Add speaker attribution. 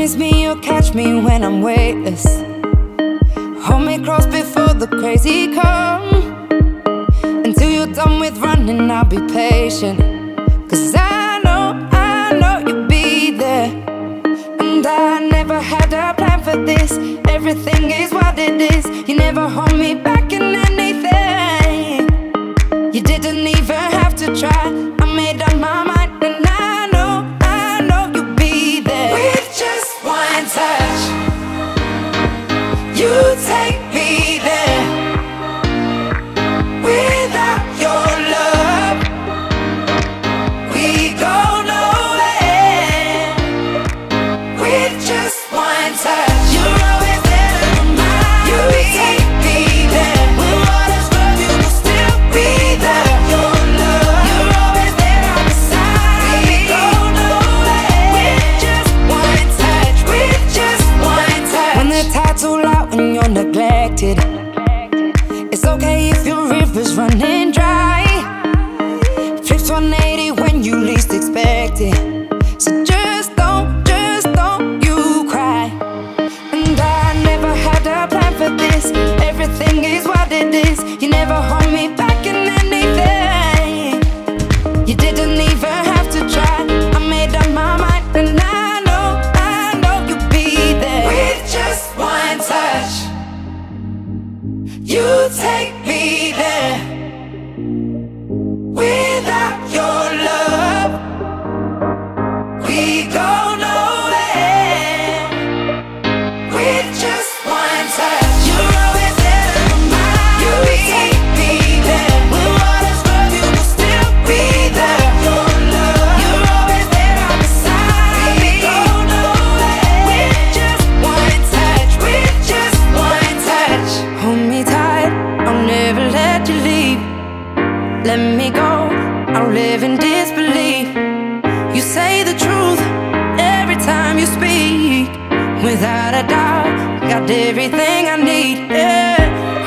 Speaker 1: Promise me you'll catch me when I'm weightless. Hold me close before the crazy come. Until you're done with running, I'll be patient. 'Cause I know you'll be there. And I never had a plan for this. Everything is what it is. You never hold me back in anything. You didn't even have to try. I made up my mind, and I know you'll be there. With just one touch, you take me there. Without your love, we go nowhere. With just one touch, you're always there to remind me. You take me there. When waters run, you will still be there. Your love, you're always there on the side. We go nowhere. With just one touch, with just one touch. When the tide's all out and you're neglected, it's okay if your river's running dry. Flips 180 when you least expect it. So just don't you cry. And I never had a plan for this. Everything is what it is. You never hold me back in anything. You didn't even have to try. I made up my mind, and I know you'll be there. With just one touch, you take me there. Without your love, we go nowhere. With just one touch, you're always there to remind me. You take me there. When waters run, you will still be there. Your love, you're always there on the side. We go nowhere. With just one touch, with just one touch. Hold me tight, I'll never let you leave. Let me go, I'll live in disbelief. You say the truth every time you speak. Without a doubt, got everything I need, yeah.